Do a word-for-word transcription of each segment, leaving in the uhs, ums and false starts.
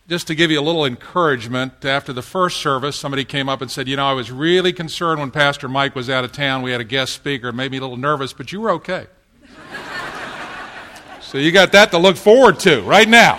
just to give you a little encouragement, after the first service, somebody came up and said, you know, I was really concerned when Pastor Mike was out of town. We had a guest speaker. It made me a little nervous, but you were okay. So you got that to look forward to right now.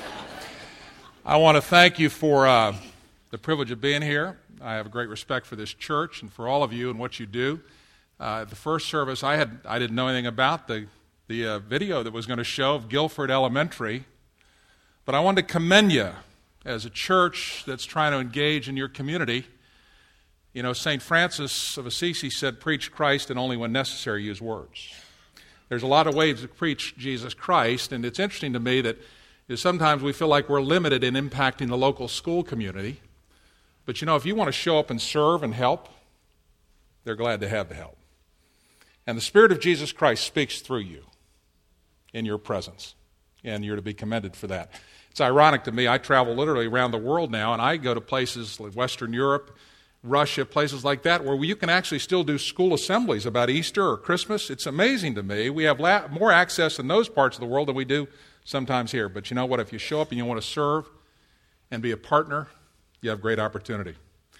I want to thank you for uh, the privilege of being here. I have a great respect for this church and for all of you and what you do. Uh, the first service, I had I didn't know anything about the, the uh, video that was going to show of Guilford Elementary. But I wanted to commend you as a church that's trying to engage in your community. You know, Saint Francis of Assisi said, preach Christ and only when necessary use words. There's a lot of ways to preach Jesus Christ, and it's interesting to me that you know, sometimes we feel like we're limited in impacting the local school community. But you know, if you want to show up and serve and help, they're glad to have the help. And the Spirit of Jesus Christ speaks through you in your presence, and you're to be commended for that. It's ironic to me, I travel literally around the world now, and I go to places like Western Europe, Russia, places like that, where you can actually still do school assemblies about Easter or Christmas. It's amazing to me. We have la- more access in those parts of the world than we do sometimes here. But you know what? If you show up and you want to serve and be a partner, you have great opportunity.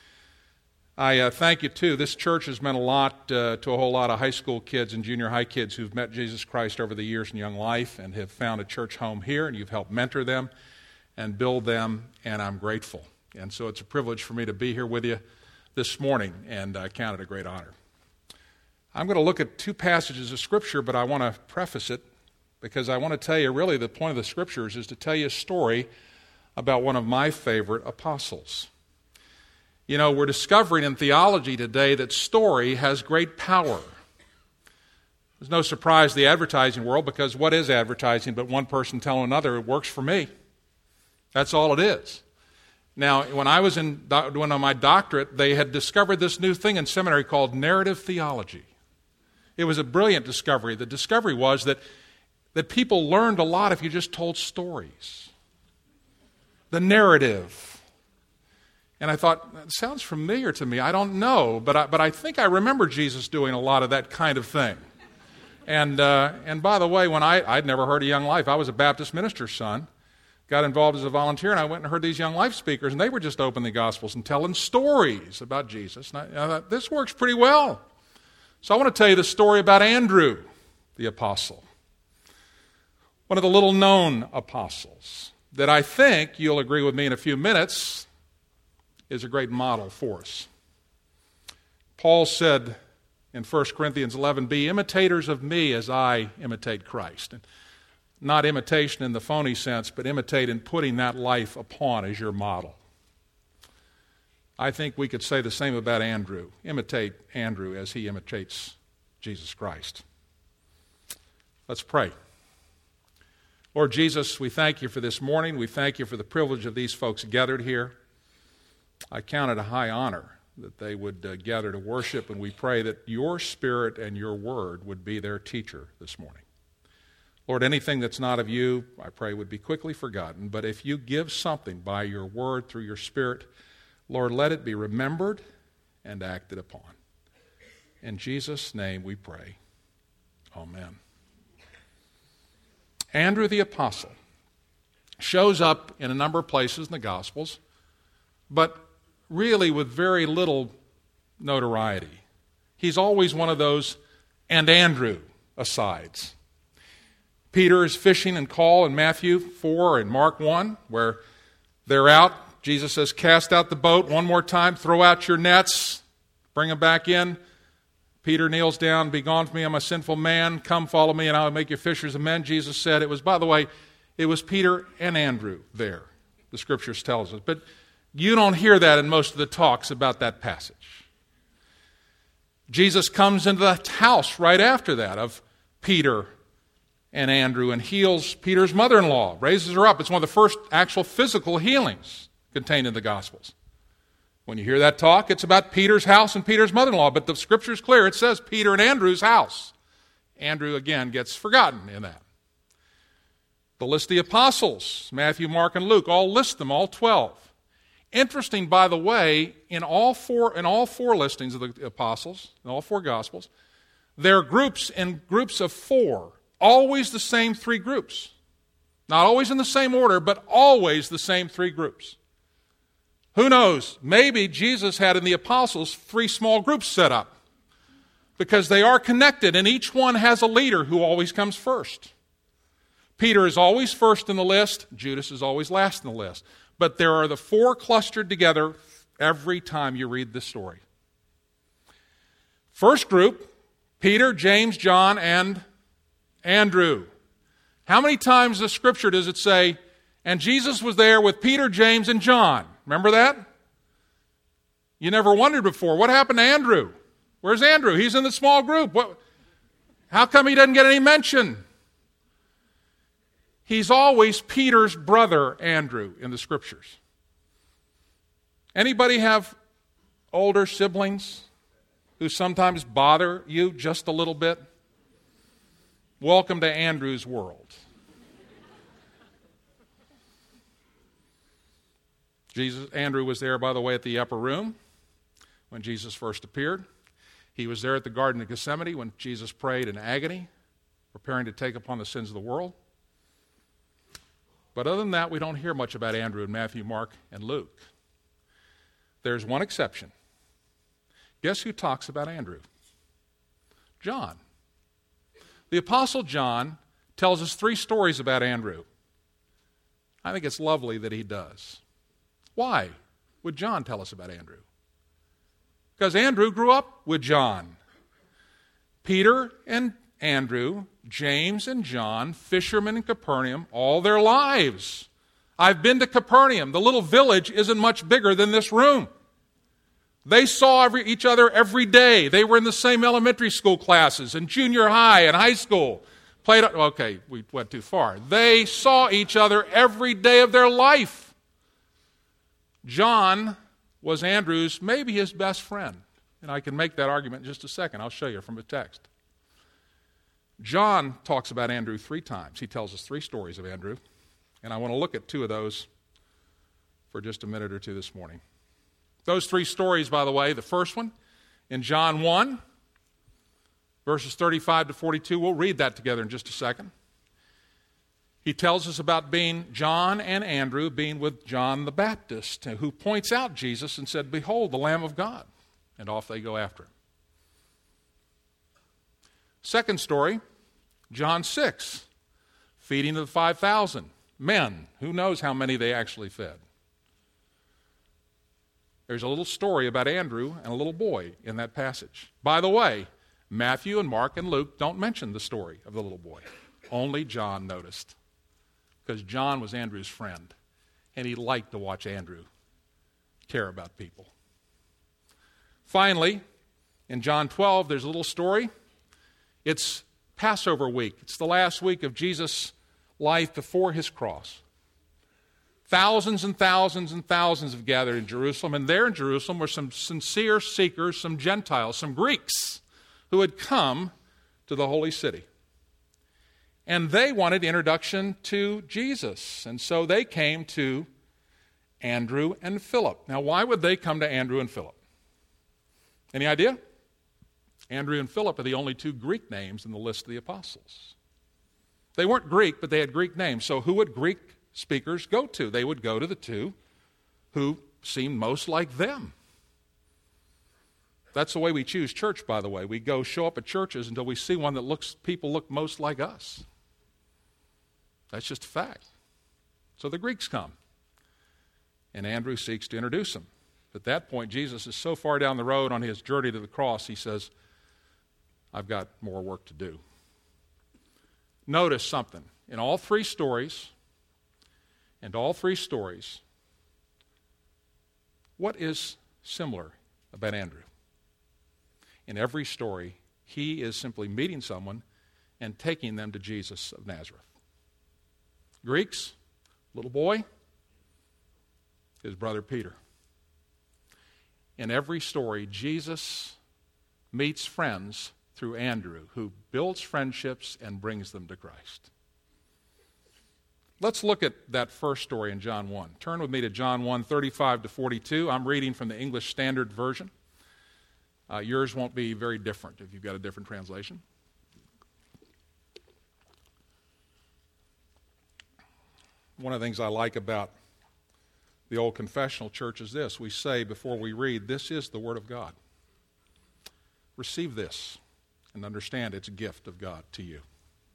I uh, thank you, too. This church has meant a lot uh, to a whole lot of high school kids and junior high kids who've met Jesus Christ over the years in young life and have found a church home here, and you've helped mentor them and build them, and I'm grateful. And so it's a privilege for me to be here with you this morning, and I count it a great honor. I'm going to look at two passages of Scripture, but I want to preface it because I want to tell you, really, the point of the Scriptures is to tell you a story about one of my favorite apostles. You know, we're discovering in theology today that story has great power. There's no surprise to the advertising world, because what is advertising but one person telling another, it works for me. That's all it is. Now, when I was in doing my doctorate, they had discovered this new thing in seminary called narrative theology. It was a brilliant discovery. The discovery was that, that people learned a lot if you just told stories. The narrative. And I thought, that sounds familiar to me. I don't know, but I, but I think I remember Jesus doing a lot of that kind of thing. And uh, and by the way, when I, I'd never heard of Young Life, I was a Baptist minister's son, got involved as a volunteer, and I went and heard these Young Life speakers, and they were just opening the Gospels and telling stories about Jesus. And I, I thought, this works pretty well. So I want to tell you the story about Andrew, the apostle, one of the little-known apostles that I think, you'll agree with me in a few minutes, is a great model for us. Paul said in First Corinthians eleven, be imitators of me as I imitate Christ. And not imitation in the phony sense, but imitate in putting that life upon as your model. I think we could say the same about Andrew. Imitate Andrew as he imitates Jesus Christ. Let's pray. Lord Jesus, we thank you for this morning. We thank you for the privilege of these folks gathered here. I count it a high honor that they would uh, gather to worship, and we pray that your Spirit and your word would be their teacher this morning. Lord, anything that's not of you, I pray, would be quickly forgotten. But if you give something by your word through your Spirit, Lord, let it be remembered and acted upon. In Jesus' name we pray. Amen. Andrew the apostle shows up in a number of places in the Gospels, but really with very little notoriety. He's always one of those and Andrew asides. Peter is fishing and call in Matthew four and Mark one, where they're out. Jesus says, cast out the boat one more time, throw out your nets, bring them back in. Peter kneels down, be gone from me, I'm a sinful man. Come, follow me, and I will make you fishers of men. Jesus said it was, by the way, it was Peter and Andrew there, the Scriptures tells us. But you don't hear that in most of the talks about that passage. Jesus comes into the house right after that of Peter and Andrew and heals Peter's mother-in-law, raises her up. It's one of the first actual physical healings contained in the Gospels. When you hear that talk, it's about Peter's house and Peter's mother-in-law, but the Scripture's clear. It says Peter and Andrew's house. Andrew, again, gets forgotten in that. The list of the apostles, Matthew, Mark, and Luke, all list them, all twelve. Interesting, by the way, in all four in all four listings of the apostles, in all four Gospels, there are groups in groups of four, always the same three groups. Not always in the same order, but always the same three groups. Who knows? Maybe Jesus had in the apostles three small groups set up because they are connected and each one has a leader who always comes first. Peter is always first in the list. Judas is always last in the list. But there are the four clustered together every time you read this story. First group, Peter, James, John, and Andrew. How many times in the Scripture does it say, and Jesus was there with Peter, James, and John? Remember that? You never wondered before, what happened to Andrew? Where's Andrew? He's in the small group. What? How come he doesn't get any mention? He's always Peter's brother, Andrew, in the Scriptures. Anybody have older siblings who sometimes bother you just a little bit? Welcome to Andrew's world. Jesus, Andrew was there, by the way, at the upper room when Jesus first appeared. He was there at the Garden of Gethsemane when Jesus prayed in agony, preparing to take upon the sins of the world. But other than that, we don't hear much about Andrew in Matthew, Mark, and Luke. There's one exception. Guess who talks about Andrew? John. The Apostle John tells us three stories about Andrew. I think it's lovely that he does. Why would John tell us about Andrew? Because Andrew grew up with John. Peter and Andrew, James and John, fishermen in Capernaum, all their lives. I've been to Capernaum. The little village isn't much bigger than this room. They saw every, each other every day. They were in the same elementary school classes and junior high and high school. Played, okay, we went too far. They saw each other every day of their life. John was Andrew's, maybe his best friend. And I can make that argument in just a second. I'll show you from the text. John talks about Andrew three times. He tells us three stories of Andrew. And I want to look at two of those for just a minute or two this morning. Those three stories, by the way, the first one in John one, verses thirty-five to forty-two. We'll read that together in just a second. He tells us about being John and Andrew being with John the Baptist, who points out Jesus and said, "Behold, the Lamb of God." And off they go after him. Second story, John six, feeding the five thousand men. Who knows how many they actually fed? There's a little story about Andrew and a little boy in that passage. By the way, Matthew and Mark and Luke don't mention the story of the little boy. Only John noticed. Because John was Andrew's friend. And he liked to watch Andrew care about people. Finally, in John twelve, there's a little story. It's Passover week. It's the last week of Jesus' life before his cross. Thousands and thousands and thousands have gathered in Jerusalem, and there in Jerusalem were some sincere seekers, some Gentiles, some Greeks, who had come to the holy city. And they wanted introduction to Jesus, and so they came to Andrew and Philip. Now, why would they come to Andrew and Philip? Any idea? Andrew and Philip are the only two Greek names in the list of the apostles. They weren't Greek, but they had Greek names. So who would Greek speakers go to? They would go to the two who seemed most like them. That's the way we choose church, by the way. We go show up at churches until we see one that looks, people look most like us. That's just a fact. So the Greeks come, and Andrew seeks to introduce them. At that point, Jesus is so far down the road on his journey to the cross, he says, I've got more work to do. Notice something. In all three stories, and all three stories, what is similar about Andrew? In every story, he is simply meeting someone and taking them to Jesus of Nazareth. Greeks, little boy, his brother Peter. In every story, Jesus meets friends through Andrew, who builds friendships and brings them to Christ. Let's look at that first story in John one. Turn with me to John one, thirty-five to forty-two. I'm reading from the English Standard Version. Uh, yours won't be very different if you've got a different translation. One of the things I like about the old confessional church is this. We say before we read, this is the Word of God. Receive this and understand it's a gift of God to you.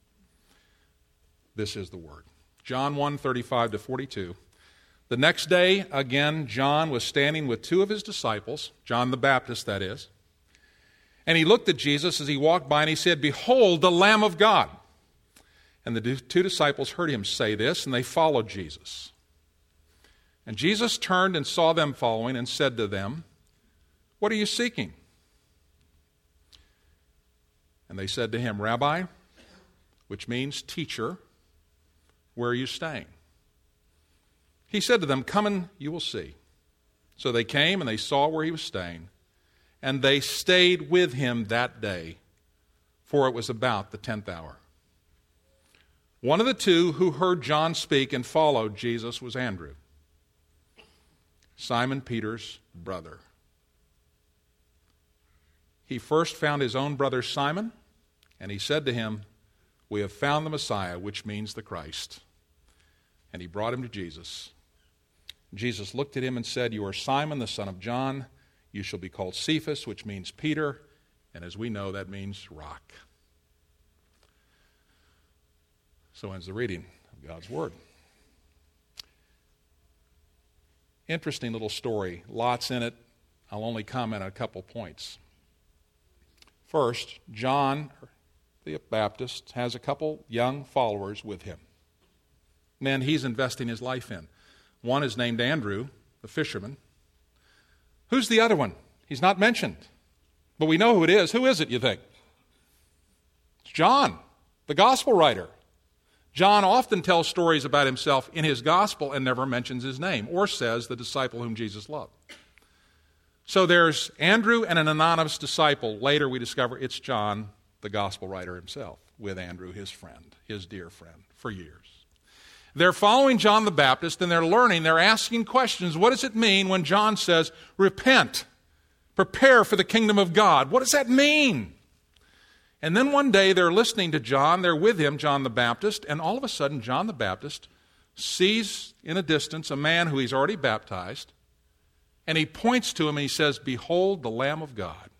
This is the Word. John one, thirty-five to forty-two. The next day, again, John was standing with two of his disciples, John the Baptist, that is. And he looked at Jesus as he walked by and he said, "Behold, the Lamb of God." And the two disciples heard him say this, and they followed Jesus. And Jesus turned and saw them following and said to them, "What are you seeking?" And they said to him, "Rabbi," which means teacher, "where are you staying?" He said to them, "Come and you will see." So they came and they saw where he was staying, and they stayed with him that day, for it was about the tenth hour. One of the two who heard John speak and followed Jesus was Andrew, Simon Peter's brother. He first found his own brother Simon, and he said to him, "We have found the Messiah," which means the Christ. And he brought him to Jesus. Jesus looked at him and said, "You are Simon, the son of John. You shall be called Cephas," which means Peter, and as we know, that means rock. So ends the reading of God's Word. Interesting little story. Lots in it. I'll only comment on a couple points. First, John the Baptist has a couple young followers with him. Men he's investing his life in. One is named Andrew, the fisherman. Who's the other one? He's not mentioned. But we know who it is. Who is it, you think? It's John, the gospel writer. John often tells stories about himself in his gospel and never mentions his name, or says the disciple whom Jesus loved. So there's Andrew and an anonymous disciple. Later we discover it's John, the gospel writer himself, with Andrew, his friend, his dear friend, for years. They're following John the Baptist, and they're learning, they're asking questions. What does it mean when John says, "Repent, prepare for the kingdom of God"? What does that mean? And then one day they're listening to John, they're with him, John the Baptist, and all of a sudden John the Baptist sees in a distance a man who he's already baptized, and he points to him and he says, "Behold the Lamb of God."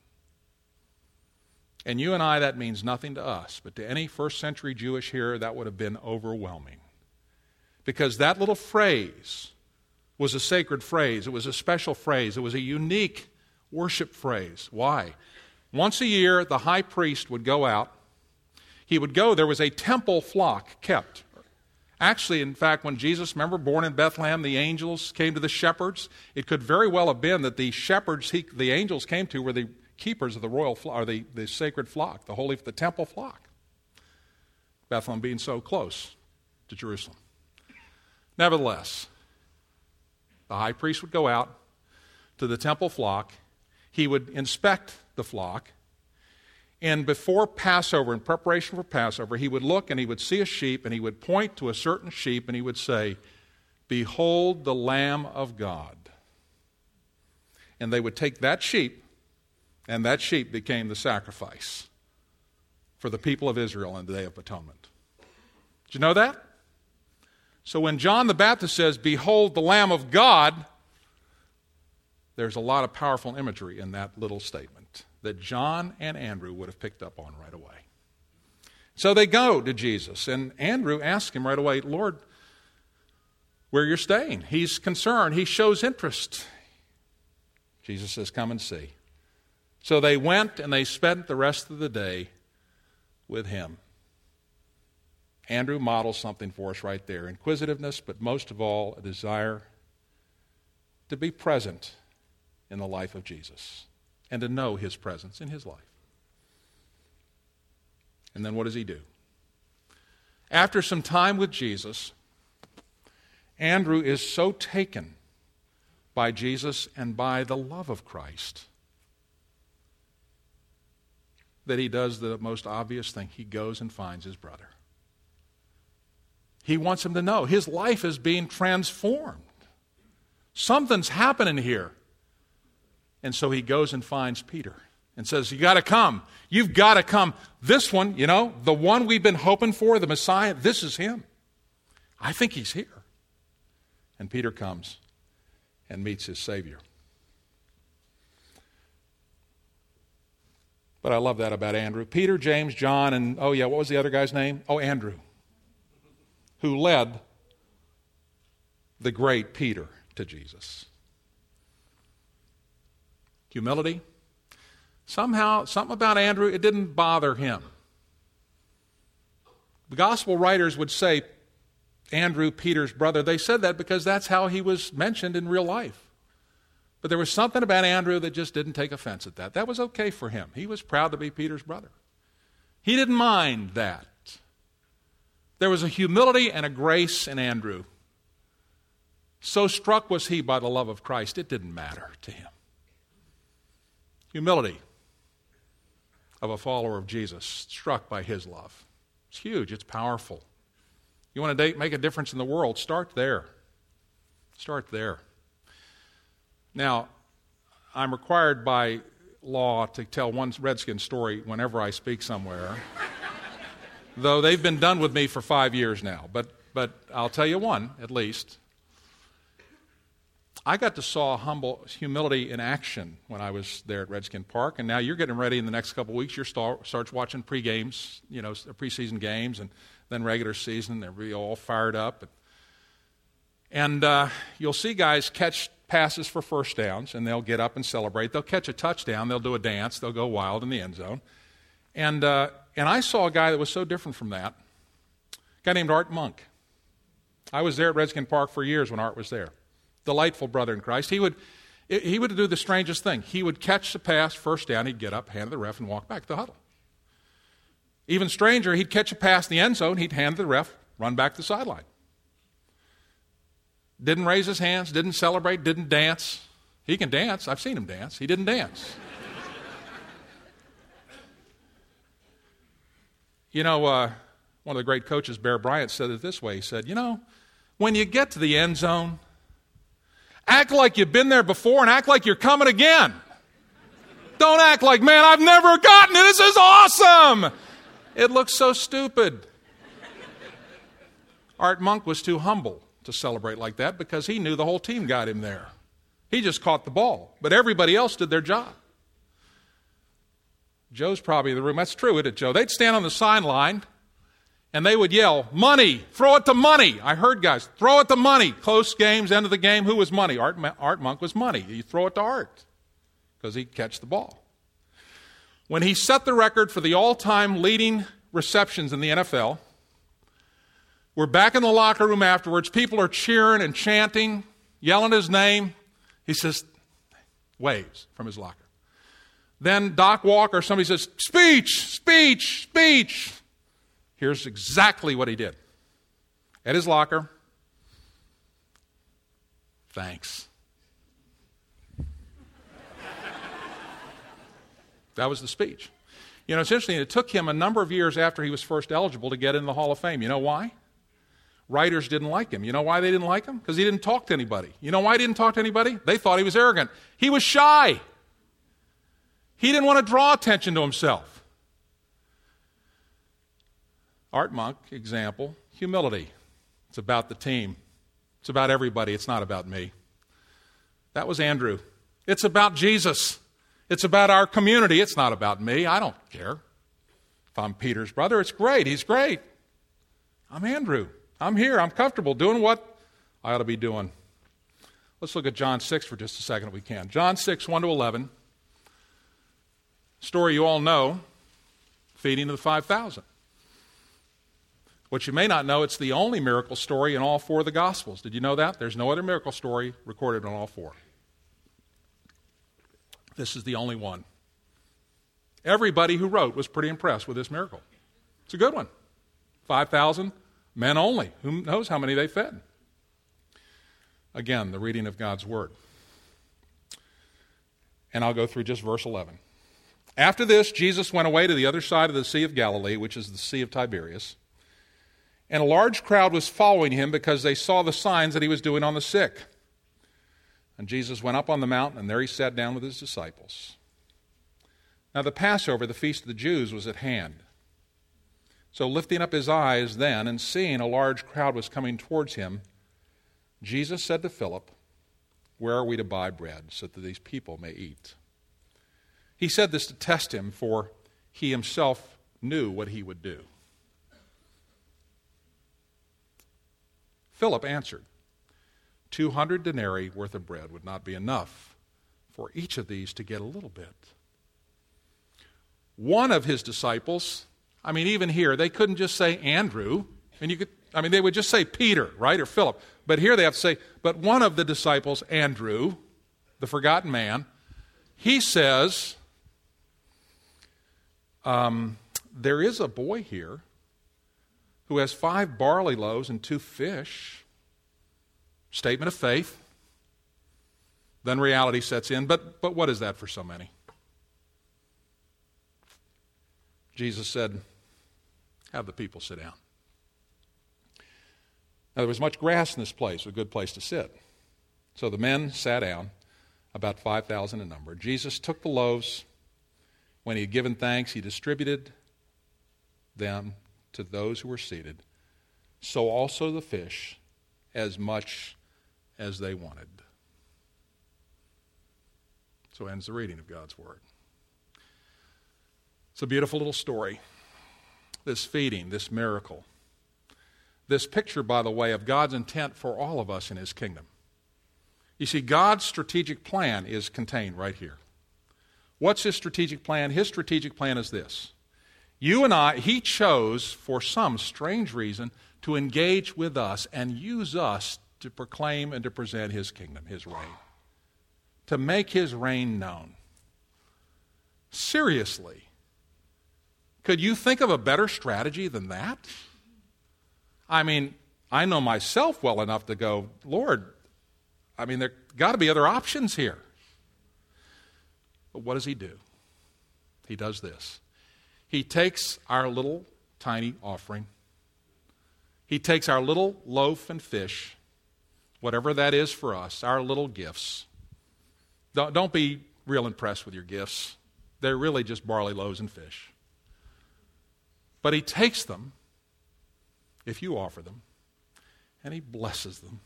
And you and I, that means nothing to us, but to any first century Jewish hearer, that would have been overwhelming. Because that little phrase was a sacred phrase. It was a special phrase. It was a unique worship phrase. Why? Once a year, the high priest would go out. He would go, there was a temple flock kept. Actually, in fact, when Jesus, remember, born in Bethlehem, the angels came to the shepherds. It could very well have been that the shepherds he, the angels came to were the keepers of the royal flock, or the, the sacred flock, the holy, the temple flock. Bethlehem being so close to Jerusalem. Nevertheless, the high priest would go out to the temple flock. He would inspect the flock. And before Passover, in preparation for Passover, he would look and he would see a sheep and he would point to a certain sheep and he would say, "Behold the Lamb of God." And they would take that sheep, and that sheep became the sacrifice for the people of Israel on the Day of Atonement. Did you know that? So when John the Baptist says, "Behold the Lamb of God," there's a lot of powerful imagery in that little statement that John and Andrew would have picked up on right away. So they go to Jesus, and Andrew asks him right away, "Lord, where you're staying?" He's concerned. He shows interest. Jesus says, "Come and see." So they went and they spent the rest of the day with him. Andrew models something for us right there. Inquisitiveness, but most of all, a desire to be present in the life of Jesus and to know his presence in his life. And then what does he do? After some time with Jesus, Andrew is so taken by Jesus and by the love of Christ that he does the most obvious thing. He goes and finds his brother. He wants him to know his life is being transformed. Something's happening here. And so he goes and finds Peter and says, "You got to come. You've got to come. This one, you know, the one we've been hoping for, the Messiah, this is him. I think he's here." And Peter comes and meets his Savior. But I love that about Andrew. Peter, James, John, and, oh yeah, what was the other guy's name? Oh, Andrew, who led the great Peter to Jesus. Humility. Somehow, something about Andrew, it didn't bother him. The gospel writers would say, Andrew, Peter's brother, they said that because that's how he was mentioned in real life. But there was something about Andrew that just didn't take offense at that. That was okay for him. He was proud to be Peter's brother. He didn't mind that. There was a humility and a grace in Andrew. So struck was he by the love of Christ, it didn't matter to him. Humility of a follower of Jesus, struck by his love. It's huge. It's powerful. You want to make a difference in the world, start there. Start there. Now, I'm required by law to tell one Redskin story whenever I speak somewhere, though they've been done with me for five years now. But, but I'll tell you one, at least. I got to saw humble humility in action when I was there at Redskin Park, and now you're getting ready in the next couple of weeks. You're start, starts watching pre-games, you know, preseason games, and then regular season. They'll be all fired up. And uh, you'll see guys catch passes for first downs, and they'll get up and celebrate. They'll catch a touchdown. They'll do a dance. They'll go wild in the end zone. And, uh, and I saw a guy that was so different from that, a guy named Art Monk. I was there at Redskin Park for years when Art was there. Delightful brother in Christ. He would, he would do the strangest thing. He would catch the pass, first down, he'd get up, hand the ref, and walk back to the huddle. Even stranger, he'd catch a pass in the end zone, he'd hand the ref, run back to the sideline. Didn't raise his hands, didn't celebrate, didn't dance. He can dance. I've seen him dance. He didn't dance. You know, uh, one of the great coaches, Bear Bryant, said it this way. He said, you know, when you get to the end zone, act like you've been there before and act like you're coming again. Don't act like, man, I've never gotten it. This is awesome. It looks so stupid. Art Monk was too humble to celebrate like that because he knew the whole team got him there. He just caught the ball, but everybody else did their job. Joe's probably in the room. That's true, isn't it, Joe? They'd stand on the sideline and they would yell, money, throw it to money. I heard guys, throw it to money. Close games, end of the game, who was money? Art, Art Monk was money. You throw it to Art because he'd catch the ball. When he set the record for the all-time leading receptions in the N F L, we're back in the locker room afterwards. People are cheering and chanting, yelling his name. He says, waves from his locker. Then Doc Walker, somebody says, speech, speech, speech. Here's exactly what he did. At his locker, thanks. That was the speech. You know, it's interesting. It took him a number of years after he was first eligible to get in the Hall of Fame. You know why? Writers didn't like him. You know why they didn't like him? Because he didn't talk to anybody. You know why he didn't talk to anybody? They thought he was arrogant. He was shy. He didn't want to draw attention to himself. Art Monk, example, humility. It's about the team. It's about everybody. It's not about me. That was Andrew. It's about Jesus. It's about our community. It's not about me. I don't care. If I'm Peter's brother, it's great. He's great. I'm Andrew. I'm here. I'm comfortable doing what I ought to be doing. Let's look at John six for just a second if we can. John six, one to eleven. Story you all know, feeding of the five thousand. What you may not know, it's the only miracle story in all four of the Gospels. Did you know that? There's no other miracle story recorded in all four. This is the only one. Everybody who wrote was pretty impressed with this miracle. It's a good one. five thousand men only. Who knows how many they fed? Again, the reading of God's Word. And I'll go through just verse eleven. After this, Jesus went away to the other side of the Sea of Galilee, which is the Sea of Tiberias. And a large crowd was following him because they saw the signs that he was doing on the sick. And Jesus went up on the mountain, and there he sat down with his disciples. Now the Passover, the feast of the Jews, was at hand. So lifting up his eyes then, and seeing a large crowd was coming towards him, Jesus said to Philip, "Where are we to buy bread so that these people may eat?" He said this to test him, for he himself knew what he would do. Philip answered, Two hundred denarii worth of bread would not be enough for each of these to get a little bit. One of his disciples, I mean, even here, they couldn't just say Andrew, and you could, I mean, they would just say Peter, right, or Philip. But here they have to say, but one of the disciples, Andrew, the forgotten man, he says, um, there is a boy here who has five barley loaves and two fish. Statement of faith. Then reality sets in. But, but what is that for so many? Jesus said, have the people sit down. Now, there was much grass in this place, a good place to sit. So the men sat down, about five thousand in number. Jesus took the loaves. When he had given thanks, he distributed them to those who were seated. So also the fish, as much as they wanted. So ends the reading of God's Word. It's a beautiful little story. This feeding, this miracle. This picture, by the way, of God's intent for all of us in His kingdom. You see, God's strategic plan is contained right here. What's His strategic plan? His strategic plan is this. You and I, He chose, for some strange reason, to engage with us and use us to proclaim and to present His kingdom, His reign. To make His reign known. Seriously. Could you think of a better strategy than that? I mean, I know myself well enough to go, Lord, I mean, there got to be other options here. But what does He do? He does this. He takes our little tiny offering. He takes our little loaf and fish, whatever that is for us, our little gifts. Don't, don't be real impressed with your gifts. They're really just barley loaves and fish. But He takes them, if you offer them, and He blesses them.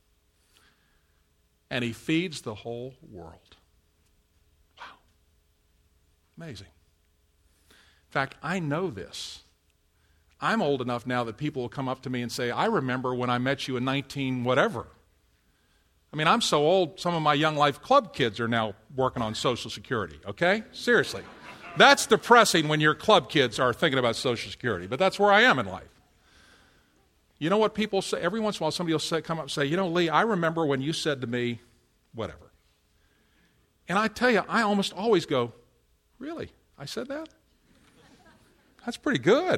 And He feeds the whole world. Wow. Amazing. In fact, I know this. I'm old enough now that people will come up to me and say, I remember when I met you in nineteen whatever. I mean, I'm so old, some of my Young Life Club kids are now working on Social Security, okay? Seriously. That's depressing when your club kids are thinking about Social Security, but that's where I am in life. You know what people say? Every once in a while somebody will say, come up and say, you know, Lee, I remember when you said to me, whatever. And I tell you, I almost always go, really? I said that? That's pretty good.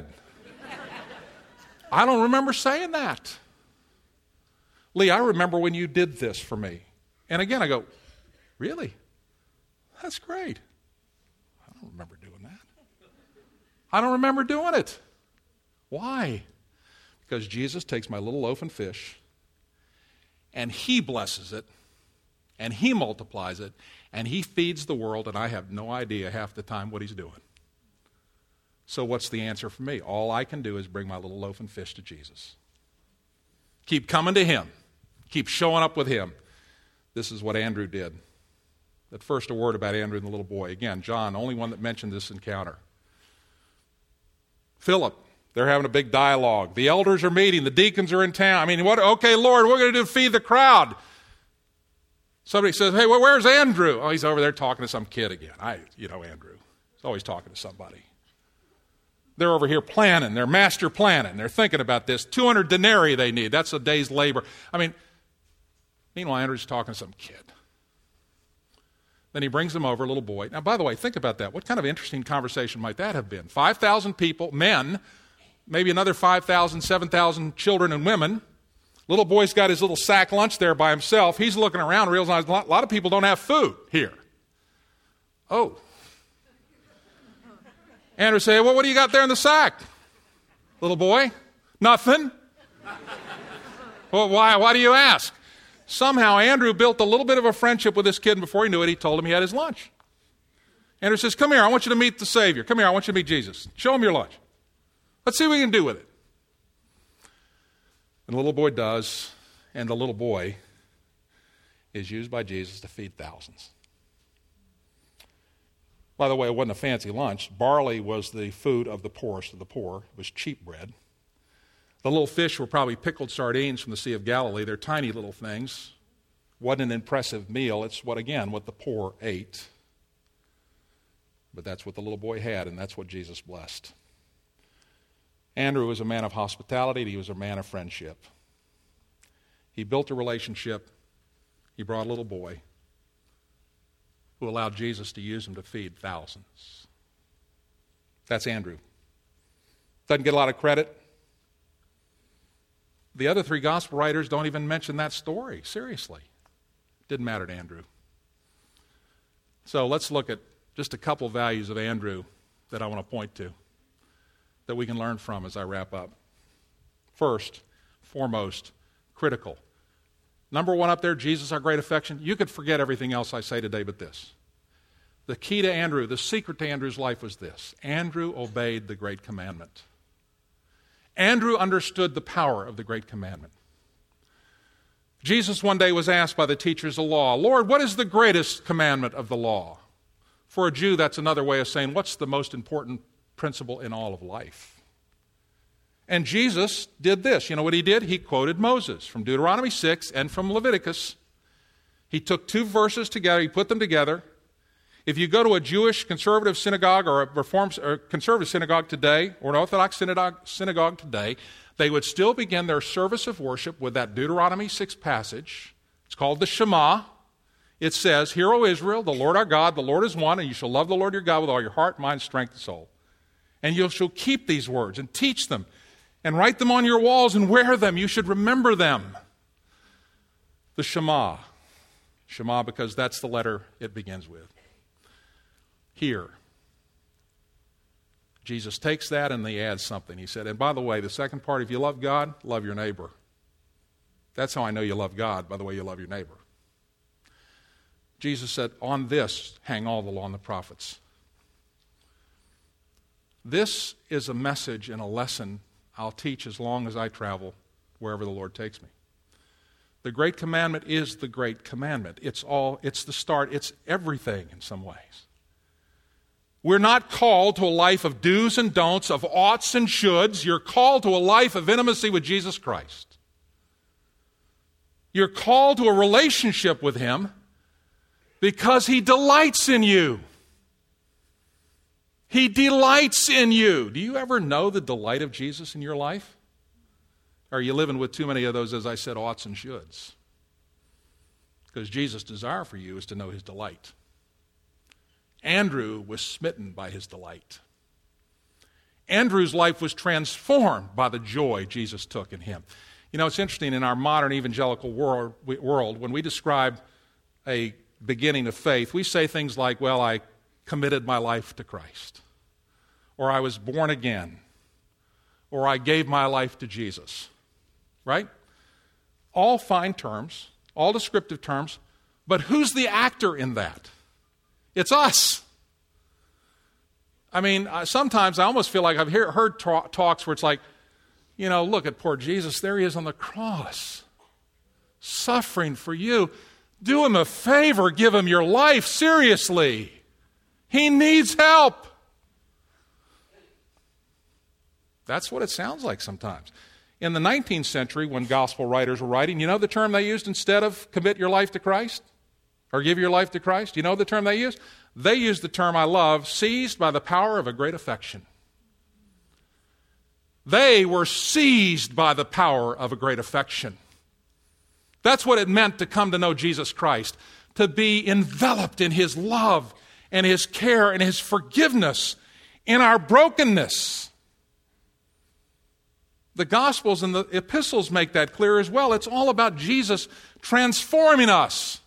I don't remember saying that. Lee, I remember when you did this for me. And again, I go, really? That's great. I don't remember doing that. I don't remember doing it. Why? Because Jesus takes my little loaf and fish, and He blesses it, and He multiplies it, and He feeds the world, and I have no idea half the time what He's doing. So what's the answer for me? All I can do is bring my little loaf and fish to Jesus. Keep coming to Him. Keep showing up with Him. This is what Andrew did. At first, a word about Andrew and the little boy. Again, John, only one that mentioned this encounter. Philip, they're having a big dialogue. The elders are meeting. The deacons are in town. I mean, what? Okay, Lord, what are we going to do to feed the crowd? Somebody says, hey, well, where's Andrew? Oh, he's over there talking to some kid again. I, you know, Andrew. He's always talking to somebody. They're over here planning. They're master planning. They're thinking about this. two hundred denarii they need. That's a day's labor. I mean, meanwhile, Andrew's talking to some kid. Then he brings them over, a little boy. Now, by the way, think about that. What kind of interesting conversation might that have been? five thousand people, men, maybe another five thousand, seven thousand children and women. Little boy's got his little sack lunch there by himself. He's looking around, realizing a lot, a lot of people don't have food here. Oh. Andrew said, well, what do you got there in the sack? Little boy? Nothing. Well, why, why do you ask? Somehow Andrew built a little bit of a friendship with this kid, and before he knew it, he told him he had his lunch. Andrew says, come here, I want you to meet the Savior. Come here, I want you to meet Jesus. Show him your lunch. Let's see what we can do with it. And the little boy does, and the little boy is used by Jesus to feed thousands. By the way, it wasn't a fancy lunch. Barley was the food of the poorest of the poor. It was cheap bread. The little fish were probably pickled sardines from the Sea of Galilee. They're tiny little things. Wasn't an impressive meal. It's what, again, what the poor ate. But that's what the little boy had, and that's what Jesus blessed. Andrew was a man of hospitality, and he was a man of friendship. He built a relationship. He brought a little boy who allowed Jesus to use him to feed thousands. That's Andrew. Doesn't get a lot of credit. The other three gospel writers don't even mention that story. Seriously. Didn't matter to Andrew. So let's look at just a couple values of Andrew that I want to point to that we can learn from as I wrap up. First, foremost, critical. Number one up there, Jesus, our great affection. You could forget everything else I say today but this. The key to Andrew, the secret to Andrew's life was this. Andrew obeyed the great commandment. Andrew understood the power of the great commandment. Jesus one day was asked by the teachers of law, Lord, what is the greatest commandment of the law? For a Jew, that's another way of saying, what's the most important principle in all of life? And Jesus did this. You know what he did? He quoted Moses from Deuteronomy six and from Leviticus. He took two verses together, he put them together. If you go to a Jewish conservative synagogue or a Reformed or conservative synagogue today, or an Orthodox synagogue, synagogue today, they would still begin their service of worship with that Deuteronomy six passage. It's called the Shema. It says, Hear, O Israel, the Lord our God, the Lord is one, and you shall love the Lord your God with all your heart, mind, strength, and soul. And you shall keep these words and teach them and write them on your walls and wear them. You should remember them. The Shema. Shema because that's the letter it begins with. Here. Jesus takes that and he adds something. He said, and by the way, the second part, if you love God, love your neighbor. That's how I know you love God, by the way you love your neighbor. Jesus said, on this hang all the law and the prophets. This is a message and a lesson I'll teach as long as I travel wherever the Lord takes me. The great commandment is the great commandment. It's all, it's the start, it's everything in some ways. We're not called to a life of do's and don'ts, of oughts and shoulds. You're called to a life of intimacy with Jesus Christ. You're called to a relationship with Him because He delights in you. He delights in you. Do you ever know the delight of Jesus in your life? Or are you living with too many of those, as I said, oughts and shoulds? Because Jesus' desire for you is to know His delight. Andrew was smitten by His delight. Andrew's life was transformed by the joy Jesus took in him. You know, it's interesting, in our modern evangelical world, world when we describe a beginning of faith, we say things like, well, I committed my life to Christ, or I was born again, or I gave my life to Jesus, right? All fine terms, all descriptive terms, but who's the actor in that? It's us. I mean, sometimes I almost feel like I've hear, heard ta- talks where it's like, you know, look at poor Jesus. There He is on the cross, suffering for you. Do Him a favor. Give Him your life. Seriously. He needs help. That's what it sounds like sometimes. In the nineteenth century, when gospel writers were writing, you know the term they used instead of commit your life to Christ? Or give your life to Christ? You know the term they used? They used the term I love, seized by the power of a great affection. They were seized by the power of a great affection. That's what it meant to come to know Jesus Christ, to be enveloped in His love and His care and His forgiveness in our brokenness. The Gospels and the epistles make that clear as well. It's all about Jesus transforming us.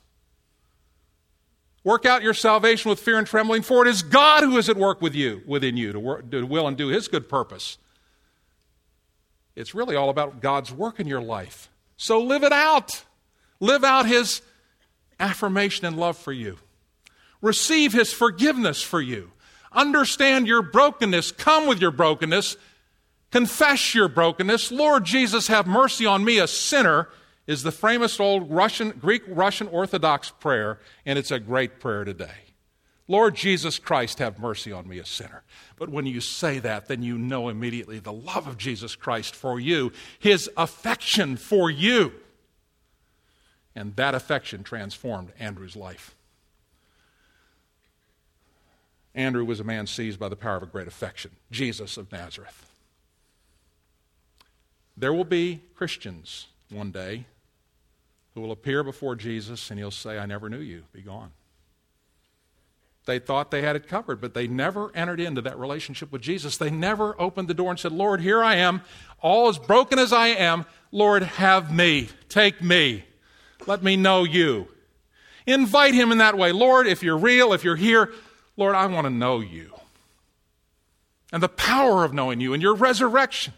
Work out your salvation with fear and trembling, for it is God who is at work with you, within you, to, work, to will and do His good purpose. It's really all about God's work in your life. So live it out. Live out His affirmation and love for you. Receive His forgiveness for you. Understand your brokenness. Come with your brokenness. Confess your brokenness. Lord Jesus, have mercy on me, a sinner, is the famous old Russian, Greek-Russian Orthodox prayer, and it's a great prayer today. Lord Jesus Christ, have mercy on me, a sinner. But when you say that, then you know immediately the love of Jesus Christ for you, his affection for you. And that affection transformed Andrew's life. Andrew was a man seized by the power of a great affection, Jesus of Nazareth. There will be Christians one day who will appear before Jesus and he'll say, I never knew you, be gone. They thought they had it covered, but they never entered into that relationship with Jesus. They never opened the door and said, Lord, here I am, all as broken as I am. Lord, have me, take me, let me know you. Invite him in that way. Lord, if you're real, if you're here, Lord, I want to know you. And the power of knowing you and your resurrection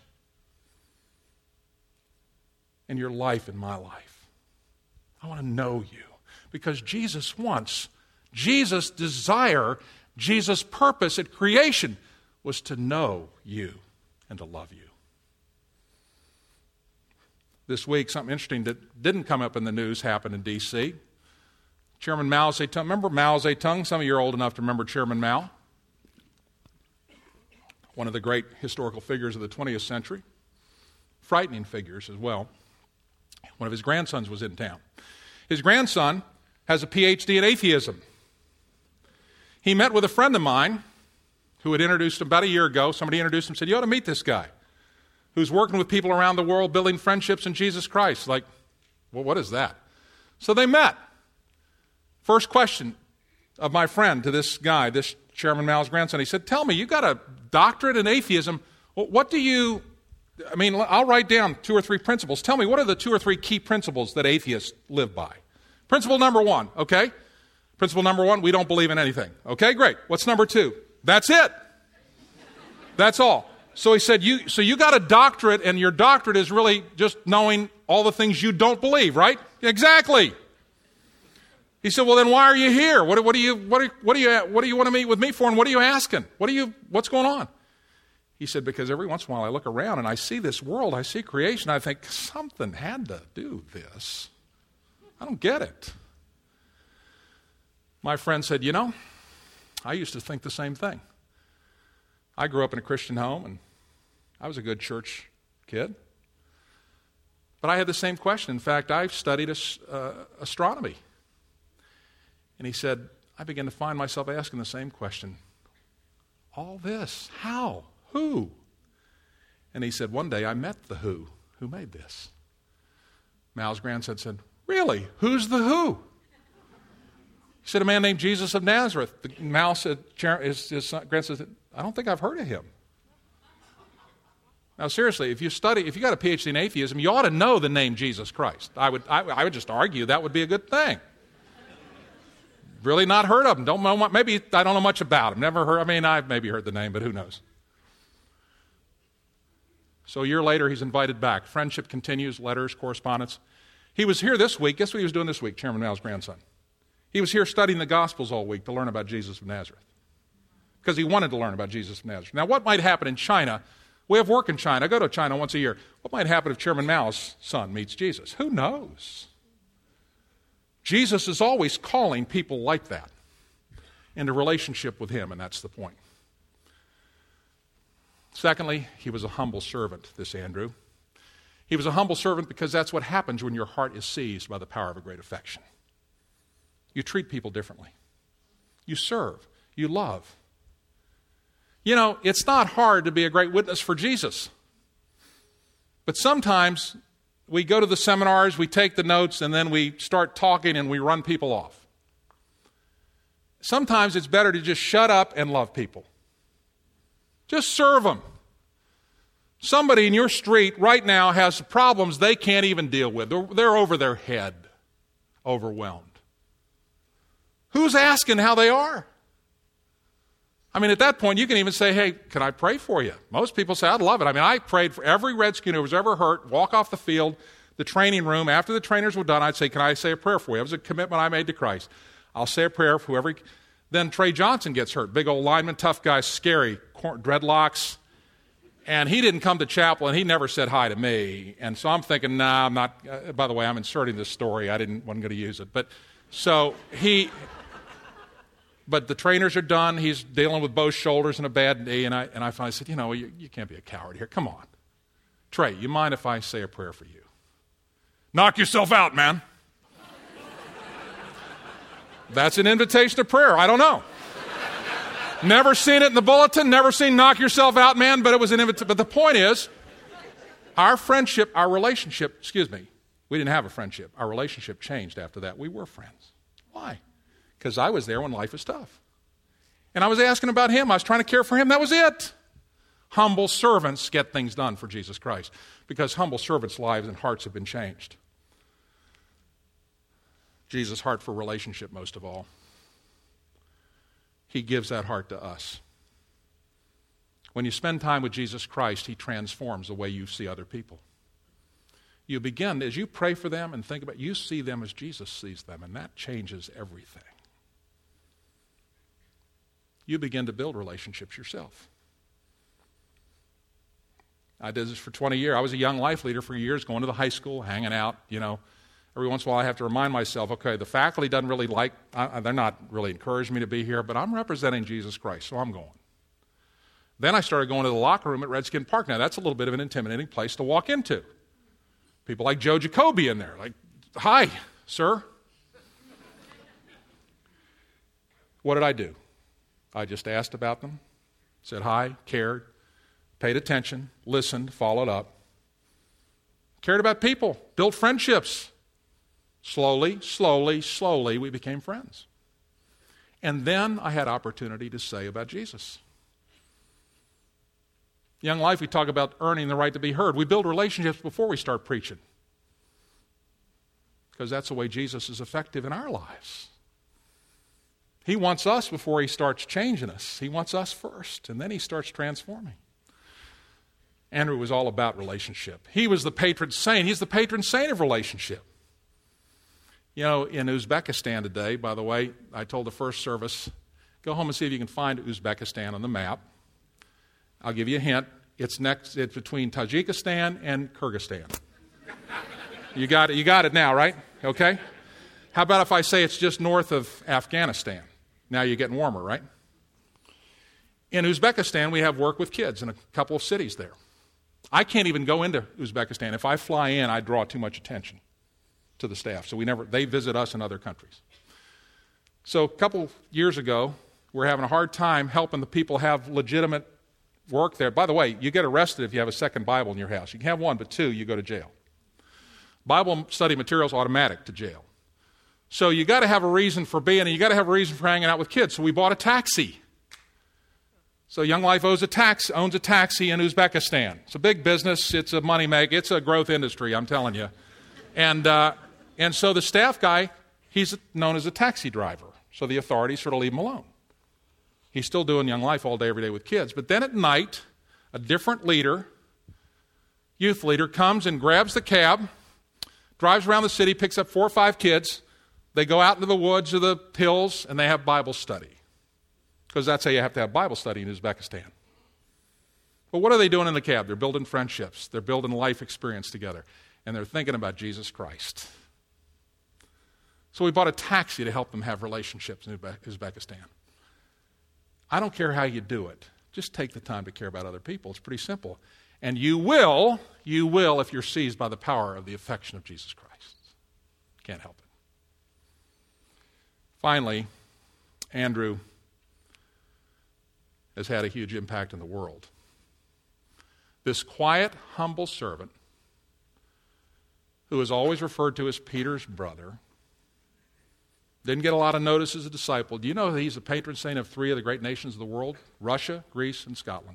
and your life in my life. I want to know you because Jesus wants, Jesus' desire, Jesus' purpose at creation was to know you and to love you. This week, something interesting that didn't come up in the news happened in D C Chairman Mao Zedong, remember Mao Zedong? Some of you are old enough to remember Chairman Mao. One of the great historical figures of the twentieth century. Frightening figures as well. One of his grandsons was in town. His grandson has a P H D in atheism. He met with a friend of mine who had introduced him about a year ago. Somebody introduced him and said, you ought to meet this guy who's working with people around the world building friendships in Jesus Christ. Like, well, what is that? So they met. First question of my friend to this guy, this Chairman Mao's grandson, he said, tell me, you got a doctorate in atheism. What do you, I mean, I'll write down two or three principles. Tell me, what are the two or three key principles that atheists live by? Principle number one, okay? Principle number one, we don't believe in anything. Okay, great. What's number two? That's it. That's all. So he said, you, so you got a doctorate, and your doctorate is really just knowing all the things you don't believe, right? Exactly. He said, well, then why are you here? What, what do you, what, are, what do you, what do you want to meet with me for, and what are you asking? What are you, what's going on? He said, because every once in a while I look around and I see this world, I see creation, I think something had to do this. I don't get it. My friend said, you know, I used to think the same thing. I grew up in a Christian home, and I was a good church kid. But I had the same question. In fact, I studied uh, astronomy. And he said, I began to find myself asking the same question. All this, how, who? And he said, one day I met the who, who made this. Mao's grandson said, really? Who's the who? He said, a man named Jesus of Nazareth. The, Mao said, his, his grandson said, I don't think I've heard of him. Now, seriously, if you study, if you got a P H D in atheism, you ought to know the name Jesus Christ. I would, I, I would just argue that would be a good thing. Really not heard of him. Don't know, maybe I don't know much about him. Never heard. I mean, I've maybe heard the name, but who knows? So a year later, he's invited back. Friendship continues, letters, correspondence. He was here this week. Guess what he was doing this week, Chairman Mao's grandson? He was here studying the Gospels all week to learn about Jesus of Nazareth. Because he wanted to learn about Jesus of Nazareth. Now, what might happen in China? We have work in China. I go to China once a year. What might happen if Chairman Mao's son meets Jesus? Who knows? Jesus is always calling people like that into relationship with him, and that's the point. Secondly, he was a humble servant, this Andrew. He was a humble servant because that's what happens when your heart is seized by the power of a great affection. You treat people differently. You serve. You love. You know, it's not hard to be a great witness for Jesus. But sometimes we go to the seminars, we take the notes, and then we start talking and we run people off. Sometimes it's better to just shut up and love people. Just serve them. Somebody in your street right now has problems they can't even deal with. They're, they're over their head, overwhelmed. Who's asking how they are? I mean, at that point, you can even say, hey, can I pray for you? Most people say, I'd love it. I mean, I prayed for every Redskin who was ever hurt, walk off the field, the training room. After the trainers were done, I'd say, can I say a prayer for you? It was a commitment I made to Christ. I'll say a prayer for whoever. Then Trey Johnson gets hurt. Big old lineman, tough guy, scary, dreadlocks. And he didn't come to chapel, and he never said hi to me. And so I'm thinking, nah, I'm not. Uh, by the way, I'm inserting this story. I didn't wasn't going to use it. But so he, but the trainers are done. He's dealing with both shoulders and a bad knee. And I and I finally said, you know, you, you can't be a coward here. Come on. Trey, you mind if I say a prayer for you? Knock yourself out, man. That's an invitation to prayer. I don't know. Never seen it in the bulletin, never seen knock yourself out, man, but it was an invitation. But the point is, our friendship, our relationship, excuse me, we didn't have a friendship. Our relationship changed after that. We were friends. Why? Because I was there when life was tough. And I was asking about him. I was trying to care for him. That was it. Humble servants get things done for Jesus Christ because humble servants' lives and hearts have been changed. Jesus' heart for relationship most of all. He gives that heart to us. When you spend time with Jesus Christ, he transforms the way you see other people. You begin, as you pray for them and think about it, you see them as Jesus sees them, and that changes everything. You begin to build relationships yourself. I did this for twenty years. I was a young life leader for years, going to the high school, hanging out, you know. Every once in a while I have to remind myself, okay, the faculty doesn't really like, uh, they're not really encouraging me to be here, but I'm representing Jesus Christ, so I'm going. Then I started going to the locker room at Redskin Park. Now, that's a little bit of an intimidating place to walk into. People like Joe Jacoby in there, like, hi, sir. What did I do? I just asked about them, said hi, cared, paid attention, listened, followed up. Cared about people, built friendships. Slowly, slowly, slowly, we became friends. And then I had opportunity to say about Jesus. Young Life, we talk about earning the right to be heard. We build relationships before we start preaching. Because that's the way Jesus is effective in our lives. He wants us before he starts changing us. He wants us first, and then he starts transforming. Andrew was all about relationship. He was the patron saint. He's the patron saint of relationship. You know, in Uzbekistan today, by the way, I told the first service, go home and see if you can find Uzbekistan on the map. I'll give you a hint. It's next. It's between Tajikistan and Kyrgyzstan. You got it. You got it now, right? Okay. How about if I say it's just north of Afghanistan? Now you're getting warmer, right? In Uzbekistan, we have work with kids in a couple of cities there. I can't even go into Uzbekistan. If I fly in, I draw too much attention to the staff. So we never, they visit us in other countries. So a couple years ago, we're having a hard time helping the people have legitimate work there. By the way, you get arrested if you have a second Bible in your house. You can have one, but two, you go to jail. Bible study material is automatic to jail. So you got to have a reason for being, and you got to have a reason for hanging out with kids. So we bought a taxi. So Young Life owns a taxi, owns a taxi in Uzbekistan. It's a big business. It's a money maker. It's a growth industry, I'm telling you. And uh, and so the staff guy, he's known as a taxi driver. So the authorities sort of leave him alone. He's still doing Young Life all day, every day with kids. But then at night, a different leader, youth leader, comes and grabs the cab, drives around the city, picks up four or five kids. They go out into the woods or the hills, and they have Bible study. Because that's how you have to have Bible study in Uzbekistan. But what are they doing in the cab? They're building friendships. They're building life experience together. And they're thinking about Jesus Christ. So we bought a taxi to help them have relationships in Uzbekistan. I don't care how you do it. Just take the time to care about other people. It's pretty simple. And you will, you will if you're seized by the power of the affection of Jesus Christ. Can't help it. Finally, Andrew has had a huge impact in the world. This quiet, humble servant, who is always referred to as Peter's brother, didn't get a lot of notice as a disciple. Do you know that he's the patron saint of three of the great nations of the world? Russia, Greece, and Scotland.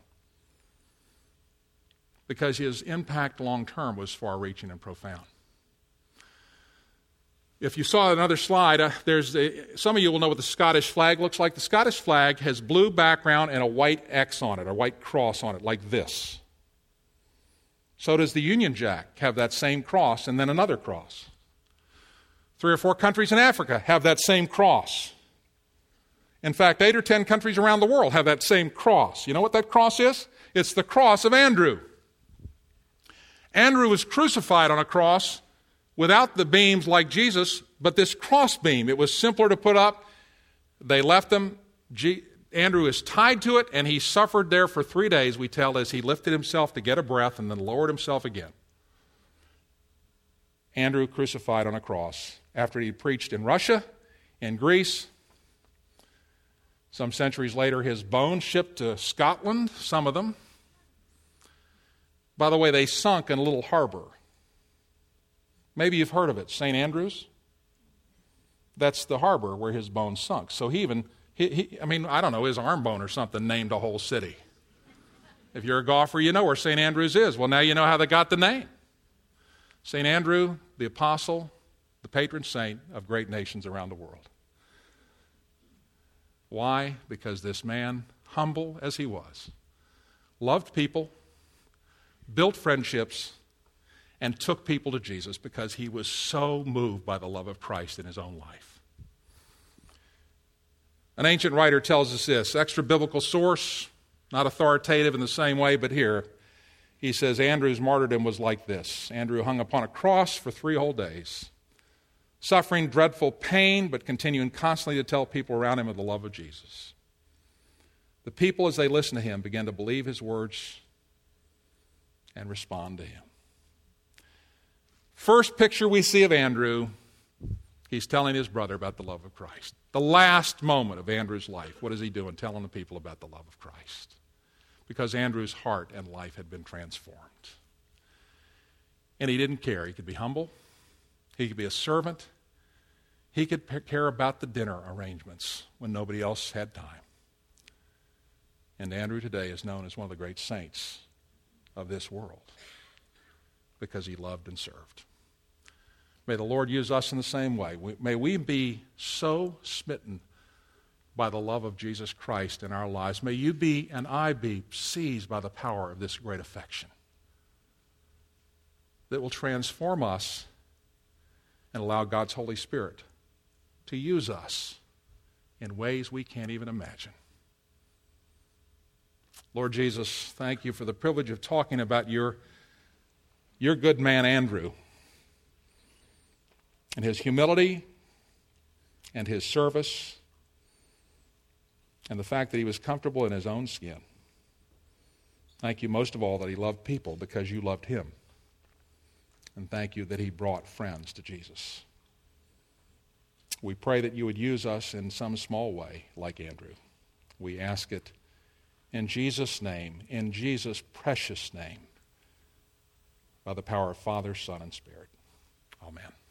Because his impact long-term was far-reaching and profound. If you saw another slide, uh, there's a, some of you will know what the Scottish flag looks like. The Scottish flag has blue background and a white X on it, a white cross on it, like this. So does the Union Jack have that same cross and then another cross. Three or four countries in Africa have that same cross. In fact, eight or ten countries around the world have that same cross. You know what that cross is? It's the cross of Andrew. Andrew was crucified on a cross without the beams like Jesus, but this cross beam, it was simpler to put up. They left him. G- Andrew is tied to it, and he suffered there for three days, we tell, as he lifted himself to get a breath and then lowered himself again. Andrew crucified on a cross after he preached in Russia, in Greece. Some centuries later, his bones shipped to Scotland, some of them. By the way, they sunk in a little harbor. Maybe you've heard of it, Saint Andrews. That's the harbor where his bones sunk. So he even, he, he, I mean, I don't know, his arm bone or something named a whole city. If you're a golfer, you know where Saint Andrews is. Well, now you know how they got the name. Saint Andrew, the apostle, the patron saint of great nations around the world. Why? Because this man, humble as he was, loved people, built friendships, and took people to Jesus because he was so moved by the love of Christ in his own life. An ancient writer tells us this, extra biblical source, not authoritative in the same way, but here he says Andrew's martyrdom was like this. Andrew hung upon a cross for three whole days, suffering dreadful pain, but continuing constantly to tell people around him of the love of Jesus. The people, as they listened to him, began to believe his words and respond to him. First picture we see of Andrew, he's telling his brother about the love of Christ. The last moment of Andrew's life, what is he doing? Telling the people about the love of Christ. Because Andrew's heart and life had been transformed. And he didn't care. He could be humble. He could be a servant. He could care about the dinner arrangements when nobody else had time. And Andrew today is known as one of the great saints of this world because he loved and served. May the Lord use us in the same way. May we be so smitten by the love of Jesus Christ in our lives. May you be and I be seized by the power of this great affection that will transform us and allow God's Holy Spirit to use us in ways we can't even imagine. Lord Jesus, thank you for the privilege of talking about your, your good man Andrew and his humility and his service and the fact that he was comfortable in his own skin. Thank you most of all that he loved people because you loved him. And thank you that he brought friends to Jesus. We pray that you would use us in some small way like Andrew. We ask it in Jesus' name, in Jesus' precious name, by the power of Father, Son, and Spirit. Amen.